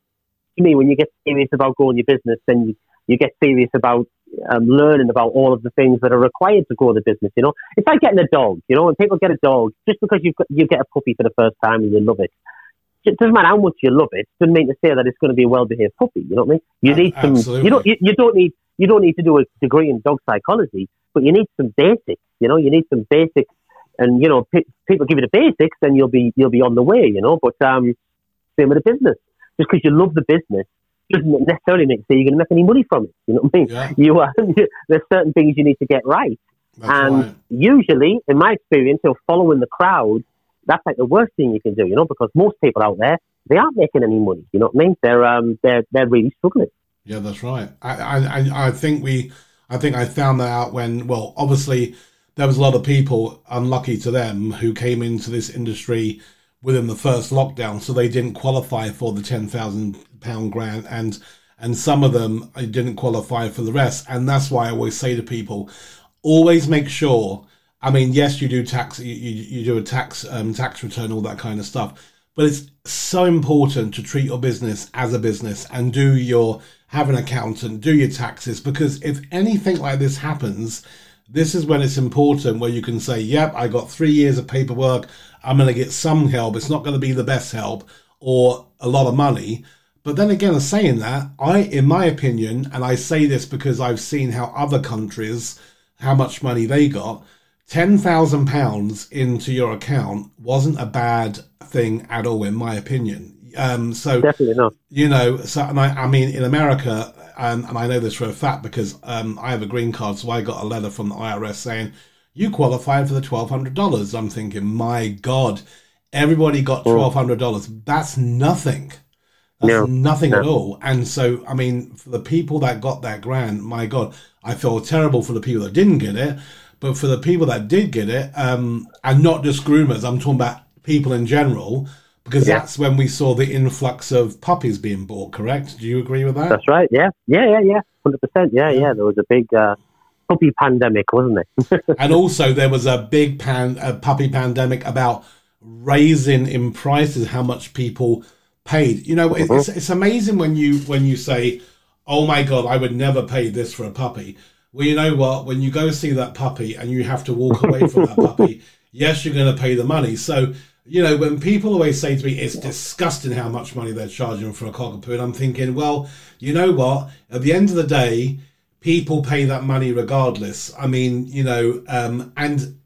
To me, when you get serious about growing your business, then you, you get serious about um, learning about all of the things that are required to grow the business. You know, it's like getting a dog. You know, when people get a dog, just because you you get a puppy for the first time and you love it, it doesn't matter how much you love it. Doesn't mean to say that it's going to be a well-behaved puppy. You know what I mean? You need some. Absolutely. You don't. You, you don't need. You don't need to do a degree in dog psychology, but you need some basics. You know, you need some basics. And you know, p- people give you the basics, then you'll be you'll be on the way. You know, but um, same with the business. Just because you love the business doesn't necessarily make say you're going to make any money from it. You know what I mean? Yeah. You uh, there's certain things you need to get right, That's and right. usually, in my experience, you know, following the crowd, that's like the worst thing you can do. You know, because most people out there they aren't making any money. You know what I mean? They're um they're they're really struggling. Yeah, that's right. I I I think we I think I found that out when well obviously. There was a lot of people, unlucky to them, who came into this industry within the first lockdown, so they didn't qualify for the ten thousand pound grant, and and some of them didn't qualify for the rest. And that's why I always say to people, always make sure. I mean, yes, you do tax, you, you, you do a tax um, tax return, all that kind of stuff, but it's so important to treat your business as a business and do your have an accountant, do your taxes, because if anything like this happens. This is when it's important where you can say, yep, I got three years of paperwork. I'm going to get some help. It's not going to be the best help or a lot of money. But then again, saying that, I, in my opinion, and I say this because I've seen how other countries, how much money they got, ten thousand pounds into your account wasn't a bad thing at all, in my opinion. Um, so, Definitely not. You know, so, and I, I mean, in America, um, and I know this for a fact because um, I have a green card, so I got a letter from the I R S saying, you qualified for the twelve hundred dollars. I'm thinking, my God, everybody got twelve hundred dollars. That's nothing. That's no, nothing no. at all. And so, I mean, for the people that got that grant, my God, I feel terrible for the people that didn't get it. But for the people that did get it, um, and not just groomers, I'm talking about people in general, because yeah. that's when we saw the influx of puppies being bought, correct? Do you agree with that? That's right, yeah. Yeah, yeah, yeah. one hundred percent. Yeah, yeah. There was a big uh, puppy pandemic, wasn't there? And also there was a big pan, a puppy pandemic about raising in prices how much people paid. You know, mm-hmm. it's, it's amazing when you when you say, oh my God, I would never pay this for a puppy. Well, you know what? When you go see that puppy and you have to walk away from that puppy, yes, you're going to pay the money. So, you know, when people always say to me, it's disgusting how much money they're charging for a cockapoo, and I'm thinking, well, you know what? At the end of the day, people pay that money regardless. I mean, you know, um, and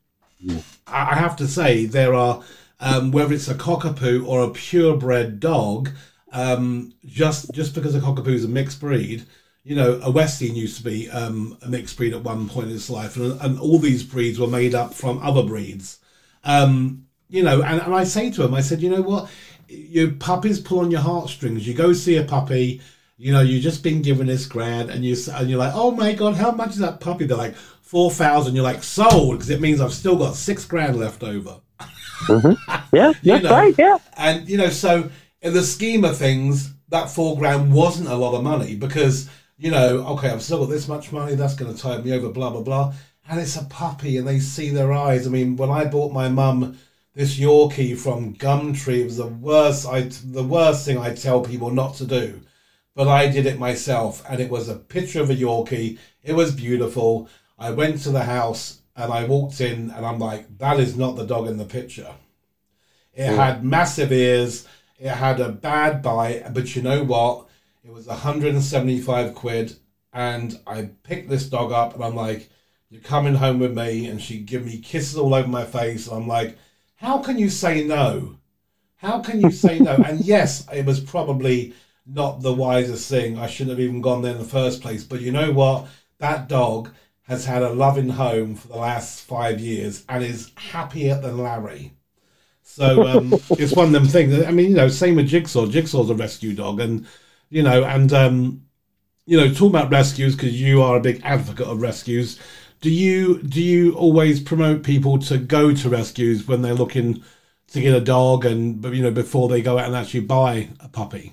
I have to say there are, um, whether it's a cockapoo or a purebred dog, um, just just because a cockapoo is a mixed breed, you know, a Westie used to be um, a mixed breed at one point in its life, and, and all these breeds were made up from other breeds. Um, you know, and, and I say to them, I said, you know what, your puppies pull on your heartstrings. You go see a puppy, you know, you've just been given this grant, and, you, and you're like, oh my God, how much is that puppy? They're like, four thousand. You're like, sold, because it means I've still got six grand left over. Mm-hmm. Yeah, that's know? right, yeah. And, you know, so in the scheme of things, that four grand wasn't a lot of money because, you know, okay, I've still got this much money, that's going to tide me over, blah, blah, blah. And it's a puppy and they see their eyes. I mean, when I bought my mum this Yorkie from Gumtree, it was the worst, I, the worst thing I tell people not to do. But I did it myself, and it was a picture of a Yorkie. It was beautiful. I went to the house and I walked in and I'm like, that is not the dog in the picture. It yeah. had massive ears. It had a bad bite, but you know what? It was one hundred seventy-five quid, and I picked this dog up and I'm like, you're coming home with me, and she'd give me kisses all over my face. And I'm like, how can you say no? How can you say no? And yes, it was probably not the wisest thing. I shouldn't have even gone there in the first place. But you know what? That dog has had a loving home for the last five years and is happier than Larry. So um, it's one of them things. I mean, you know, same with Jigsaw. Jigsaw's a rescue dog, and you know, and um, you know, talking about rescues, because you are a big advocate of rescues. Do you do you always promote people to go to rescues when they're looking to get a dog, and you know, before they go out and actually buy a puppy?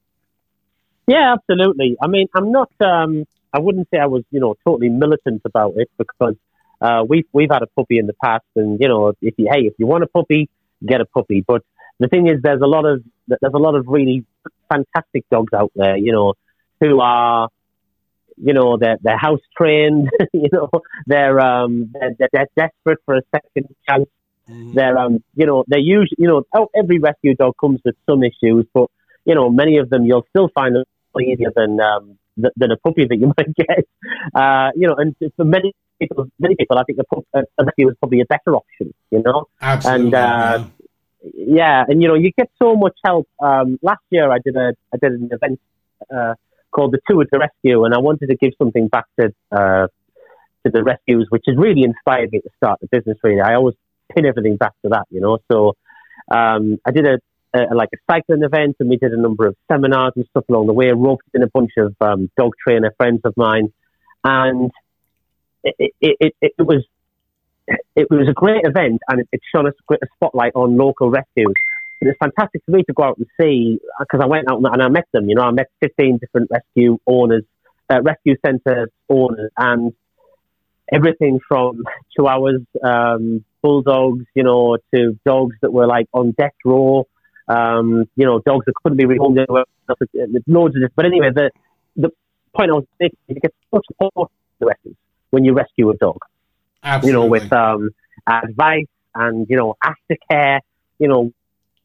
Yeah, absolutely. I mean, I'm not. Um, I wouldn't say I was, you know, totally militant about it, because uh, we've we've had a puppy in the past, and you know, if you hey, if you want a puppy, get a puppy. But the thing is, there's a lot of there's a lot of really fantastic dogs out there, you know, who are, you know, they're they're house trained, you know, they're um they're, they're desperate for a second chance. Mm-hmm. They're um you know they're usually, you know, every rescue dog comes with some issues, but you know, many of them you'll still find them easier than um th- than a puppy that you might get. Uh, you know, and for many people, many people, I think a, pup, a rescue is probably a better option. You know, absolutely. And uh, yeah. yeah, and you know, you get so much help. Um, last year, I did a I did an event uh, called the Tour to Rescue, and I wanted to give something back to uh, to the rescues, which has really inspired me to start the business. Really, I always pin everything back to that. You know, so um, I did a Uh, like a cycling event, and we did a number of seminars and stuff along the way, roped in a bunch of um, dog trainer friends of mine, and it, it, it, it was it was a great event, and it, it shone a, a spotlight on local rescues. It was fantastic for me to go out and see, because I went out and I met them. You know, I met fifteen different rescue owners, uh, rescue centre owners, and everything from chihuahuas, um, bulldogs, you know, to dogs that were like on death row. Um, you know, dogs that couldn't be rehomed anywhere, loads of this. But anyway, the the point I was making is you get so much support from the rescues when you rescue a dog. Absolutely. You know, with um, advice and, you know, aftercare, you know,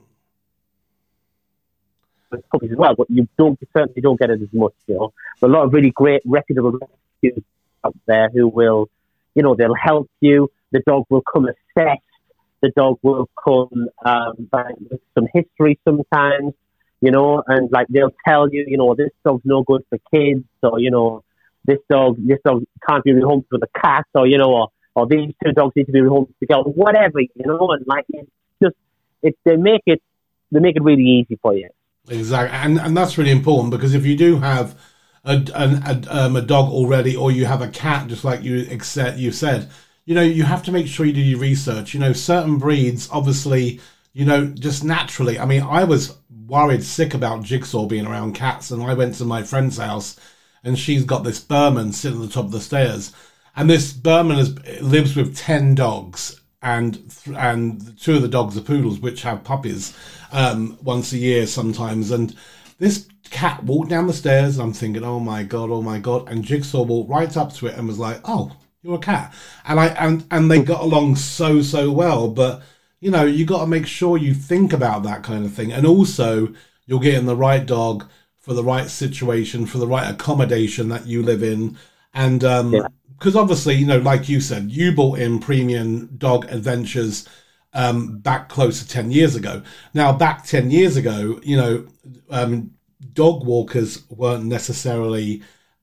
with puppies as well, but you don't, you certainly don't get it as much, you know. But a lot of really great, reputable rescues out there who will, you know, they'll help you. The dog will come assess. The dog will come um, back with some history sometimes, you know, and like they'll tell you, you know, this dog's no good for kids, or you know, this dog, this dog can't be rehomed with a cat, or you know, or, or these two dogs need to be rehomed together, whatever, you know, and like it's just, it they make it, they make it really easy for you. Exactly, and and that's really important, because if you do have a a, a, um, a dog already, or you have a cat, just like you accept, you said. You know, you have to make sure you do your research. You know, certain breeds, obviously, you know, just naturally. I mean, I was worried sick about Jigsaw being around cats, and I went to my friend's house, and she's got this Berman sitting at the top of the stairs. And this Berman is, lives with ten dogs, and and two of the dogs are poodles, which have puppies um, once a year sometimes. And this cat walked down the stairs, and I'm thinking, oh my God, oh my God. And Jigsaw walked right up to it and was like, oh, you're a cat. And I and and they got along so so well. But you know, you got to make sure you think about that kind of thing, and also you're getting the right dog for the right situation, for the right accommodation that you live in. And um yeah. Because obviously, you know, like you said, you bought in Premium Dog Adventures um back close to ten years ago. Now, back ten years ago, you know, um dog walkers weren't necessarily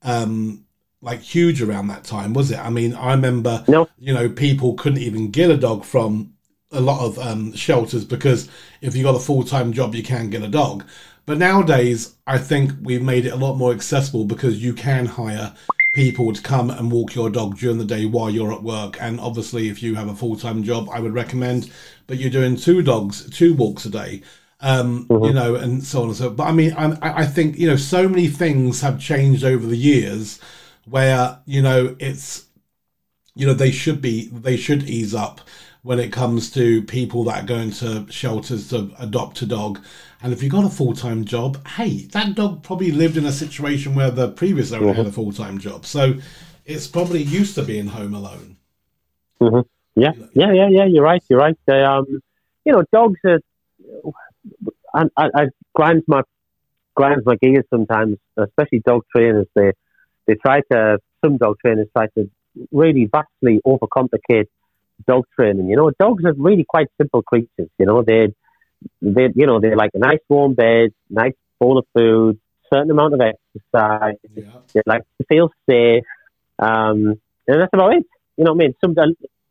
um like huge around that time, was it? I mean, I remember, no. you know, people couldn't even get a dog from a lot of um, shelters, because if you got a full-time job, you can get a dog. But nowadays, I think we've made it a lot more accessible, because you can hire people to come and walk your dog during the day while you're at work. And obviously, if you have a full-time job, I would recommend, but you're doing two dogs, two walks a day. Um, mm-hmm. You know, and so on and so. But I mean, I, I think, you know, so many things have changed over the years, where, you know, it's, you know, they should be, they should ease up when it comes to people that are going to shelters to adopt a dog. And if you've got a full-time job, hey, that dog probably lived in a situation where the previous owner mm-hmm. had a full-time job. So it's probably used to being home alone. Mm-hmm. Yeah, yeah, yeah, yeah, you're right, you're right. They, um, you know, dogs are, I, I, I grinds my, grinds my gears sometimes, especially dog trainers. They, They try to, some dog trainers try to really vastly overcomplicate dog training. You know, dogs are really quite simple creatures. You know, they they you know they like a nice warm bed, nice bowl of food, certain amount of exercise. Yeah. They like to feel safe, um, and that's about it. You know what I mean? Some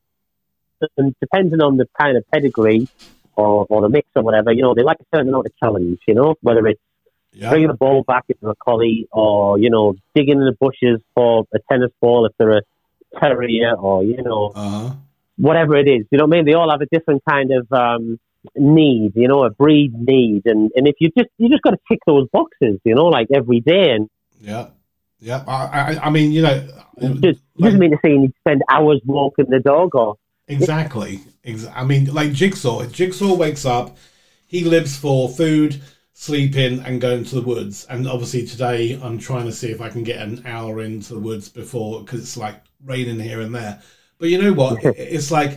and depending on the kind of pedigree or, or the mix or whatever, you know, they like a certain amount of challenge. You know, whether it's yeah. bringing the ball back into a collie, or you know, digging in the bushes for a tennis ball if they're a terrier, or you know, uh-huh. whatever it is. You know what I mean? They all have a different kind of um, need, you know, a breed need, and and if you just you just got to tick those boxes, you know, like every day. And yeah, yeah. I I, I mean, you know, it just, like, doesn't mean to say you need to spend hours walking the dog or exactly. Ex- I mean, like Jigsaw. Jigsaw wakes up, he lives for food, sleeping, and going to the woods. And obviously today I'm trying to see if I can get an hour into the woods before, because it's like raining here and there. But you know what? It's like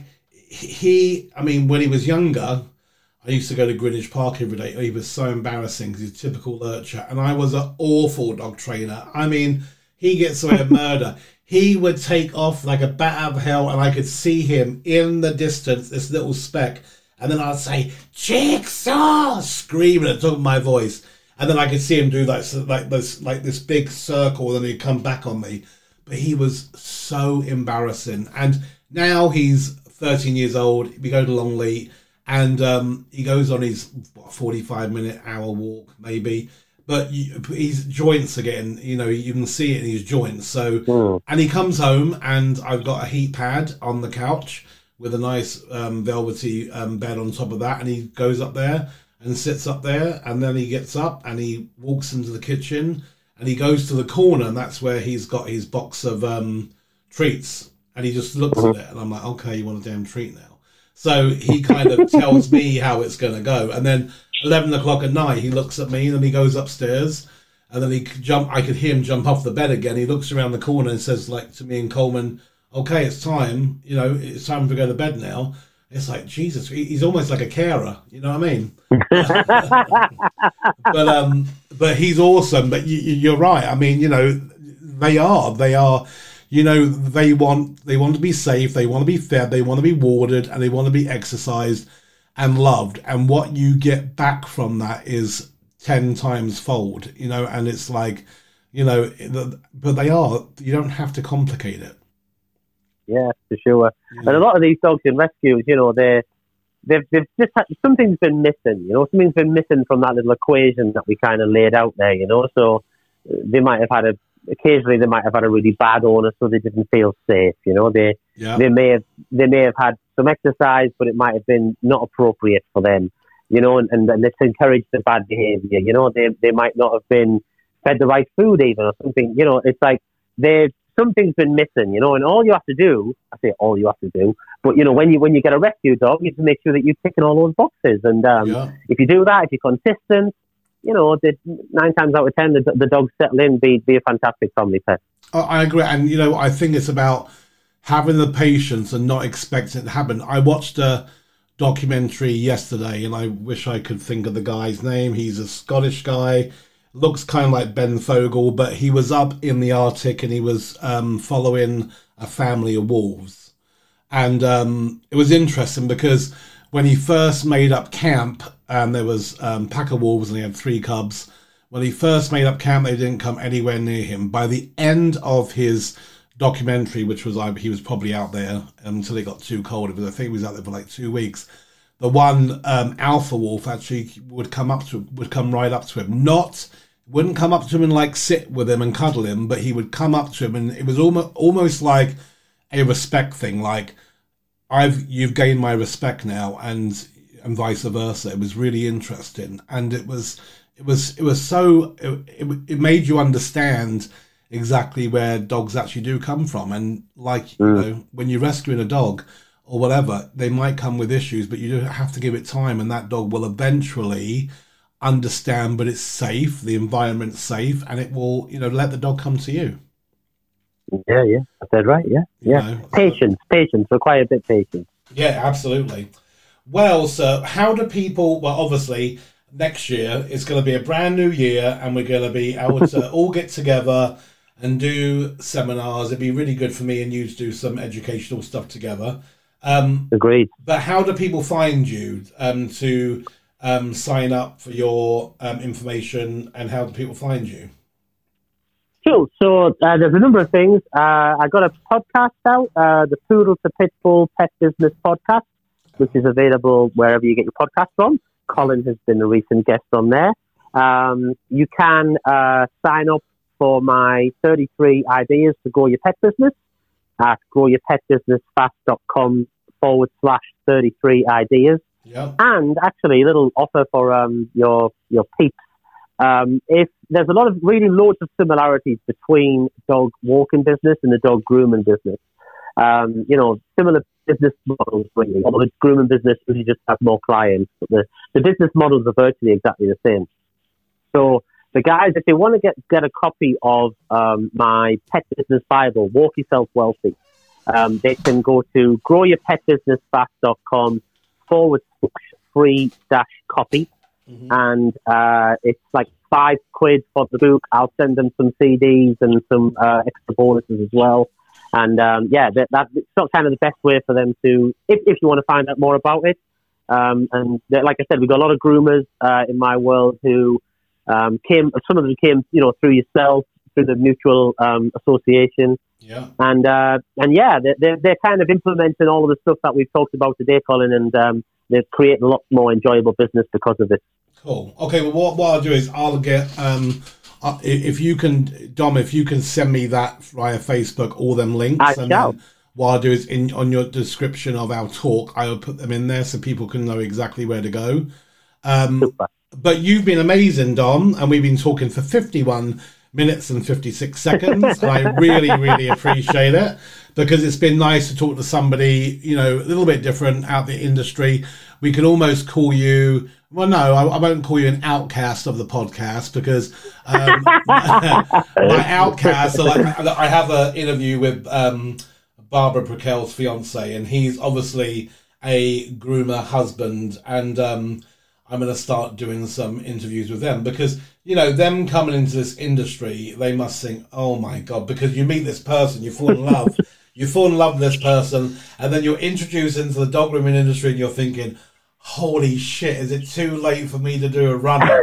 he, I mean, when he was younger, I used to go to Greenwich Park every day. He was so embarrassing because he's a typical lurcher. And I was an awful dog trainer. I mean, he gets away with murder. He would take off like a bat out of hell, and I could see him in the distance, this little speck. And then I'd say, Jigsaw! Screaming at the top of my voice. And then I could see him do like, like, this, like this big circle, and then he'd come back on me. But he was so embarrassing. And now he's thirteen years old. We go to Longleat, and um, he goes on his what, forty-five minute hour walk, maybe. But you, his joints are getting, you know, you can see it in his joints. So, mm. and he comes home, and I've got a heat pad on the couch with a nice um, velvety um, bed on top of that. And he goes up there and sits up there, and then he gets up and he walks into the kitchen. And he goes to the corner, and that's where he's got his box of um, treats. And he just looks at it, and I'm like, okay, you want a damn treat now. So he kind of tells me how it's going to go. And then eleven o'clock at night, he looks at me, and then he goes upstairs. And then he jump. I could hear him jump off the bed again. He looks around the corner and says, like, to me and Coleman, okay, it's time. You know, it's time to go to bed now. It's like, Jesus, he's almost like a carer. You know what I mean? but um, but he's awesome. But you, you're right. I mean, you know, they are. They are. You know, they want they want to be safe. They want to be fed. They want to be warded, and they want to be exercised and loved. And what you get back from that is ten times fold. You know, and it's like, you know, but they are. You don't have to complicate it. Yeah, for sure. Yeah. And a lot of these dogs in rescues, you know, they they've they've just had, something's been missing. You know, something's been missing from that little equation that we kind of laid out there. You know, so they might have had a occasionally they might have had a really bad owner, so they didn't feel safe. You know, they yeah. they may have they may have had some exercise, but it might have been not appropriate for them. You know, and and, and it's encouraged the bad behaviour. You know, they they might not have been fed the right food even or something. You know, it's like they've something's been missing, you know, and all you have to do, I say all you have to do, but, you know, when you when you get a rescue dog, you have to make sure that you're ticking all those boxes. And um, yeah. if you do that, if you're consistent, you know, the, nine times out of ten, the, the dogs settle in, be, be a fantastic family pet. I agree. And, you know, I think it's about having the patience and not expecting it to happen. I watched a documentary yesterday, and I wish I could think of the guy's name. He's a Scottish guy. Looks kind of like Ben Fogle, but he was up in the Arctic, and he was um, following a family of wolves. And um, it was interesting because when he first made up camp, and there was um, pack of wolves, and he had three cubs. When he first made up camp, they didn't come anywhere near him. By the end of his documentary, which was like, he was probably out there until it got too cold, because I think he was out there for like two weeks. The one um, alpha wolf actually would come up to would come right up to him, not. Wouldn't come up to him and like sit with him and cuddle him, but he would come up to him, and it was almost almost like a respect thing. Like, I've you've gained my respect now, and and vice versa. It was really interesting, and it was it was it was so it, it, it made you understand exactly where dogs actually do come from. And like mm. you know, when you're rescuing a dog or whatever, they might come with issues, but you do have to give it time, and that dog will eventually understand, but it's safe, the environment's safe, and it will, you know, let the dog come to you. Yeah, yeah, I said right, yeah, yeah. You know, patience, patience, require a bit of patience. Yeah, absolutely. Well, so how do people, well, obviously, next year it's going to be a brand new year, and we're going to be able to all get together and do seminars. It'd be really good for me and you to do some educational stuff together. Um, Agreed. But how do people find you um, to um, sign up for your um, information, and how do people find you? Cool. So uh, there's a number of things. Uh, I got a podcast out, uh, the Poodle to Pitbull Pet Business Podcast, which is available wherever you get your podcast from. Colin has been a recent guest on there. Um, you can uh, sign up for my thirty-three ideas to grow your pet business at growyourpetbusinessfast.com forward slash 33 ideas. Yeah. And actually, a little offer for um, your your peeps. Um, if there's a lot of really loads of similarities between dog walking business and the dog grooming business. Um, you know, similar business models, really. Although the grooming business really just has more clients, but the, the business models are virtually exactly the same. So the guys, if they want to get, get a copy of um, my Pet Business Bible, Walk Yourself Wealthy, um, they can go to growyourpetbusinessfast.com forward slash free dash copy. Mm-hmm. And uh, it's like five quid for the book. I'll send them some C Ds and some uh, extra bonuses as well. And um, yeah, that, that's kind of the best way for them to, if, if you want to find out more about it. Um, and like I said, we've got a lot of groomers uh, in my world who um, came, some of them came, you know, through yourself, through the mutual um, association. Yeah. And uh, and yeah, they're, they're, they're kind of implementing all of the stuff that we've talked about today, Colin, and um, they're creating a lot more enjoyable business because of it. Cool. Okay, well, what, what I'll do is I'll get, um, uh, if you can, Dom, if you can send me that via Facebook, all them links. I and shall. Then what I'll do is in on your description of our talk, I will put them in there so people can know exactly where to go. Um, Super. But you've been amazing, Dom, and we've been talking for fifty-one minutes and fifty-six seconds. And I really, really appreciate it, because it's been nice to talk to somebody, you know, a little bit different out the industry. We can almost call you, well, no, I, I won't call you an outcast of the podcast, because um, my outcast, so like, I have an interview with um, Barbara Prekel's fiance, and he's obviously a groomer husband, and um, I'm going to start doing some interviews with them, because, you know, them coming into this industry, they must think, oh my God, because you meet this person, you fall in love, you fall in love with this person, and then you're introduced into the dog grooming industry and you're thinking, holy shit, is it too late for me to do a runner?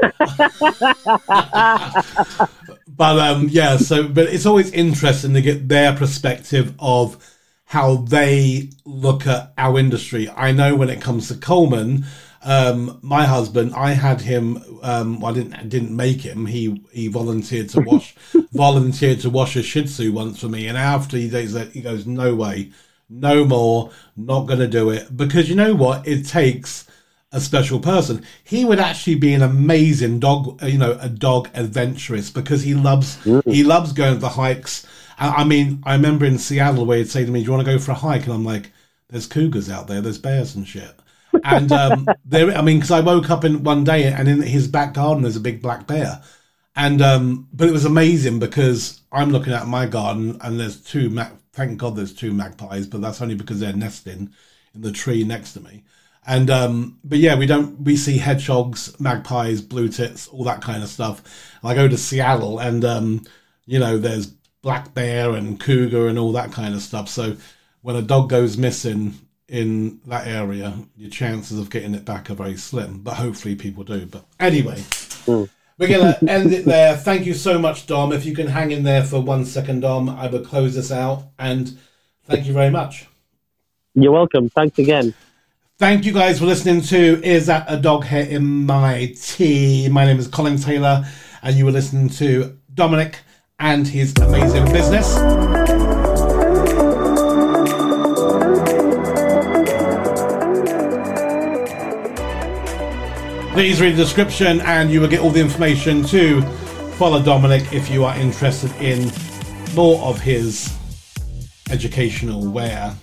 But um, yeah, so, but it's always interesting to get their perspective of how they look at our industry. I know when it comes to Coleman, Um, my husband, I had him. Um, well, I didn't didn't make him. He he volunteered to wash volunteered to wash a Shih Tzu once for me, and after he does that, he goes, "No way, no more, not going to do it." Because you know what, it takes a special person. He would actually be an amazing dog, you know, a dog adventurist, because he loves he loves going to the hikes. I, I mean, I remember in Seattle where he'd say to me, "Do you want to go for a hike?" And I'm like, "There's cougars out there, there's bears and shit." And um, there, I mean, because I woke up in one day and in his back garden there's a big black bear, and um, but it was amazing because I'm looking at my garden and there's two. Mag- thank God there's two magpies, but that's only because they're nesting in the tree next to me. And um, but yeah, we don't we see hedgehogs, magpies, blue tits, all that kind of stuff. And I go to Seattle and um, you know, there's black bear and cougar and all that kind of stuff. So when a dog goes missing in that area, your chances of getting it back are very slim, but hopefully people do. But anyway, mm. we're going to end it there. Thank you so much, Dom. If you can hang in there for one second, Dom, I will close this out, and thank you very much. You're welcome. Thanks again. Thank you guys for listening to Is That a Dog Hair in My Tea? My name is Colin Taylor, and you were listening to Dominic and his amazing business. Please read the description and you will get all the information to follow Dominic if you are interested in more of his educational wear.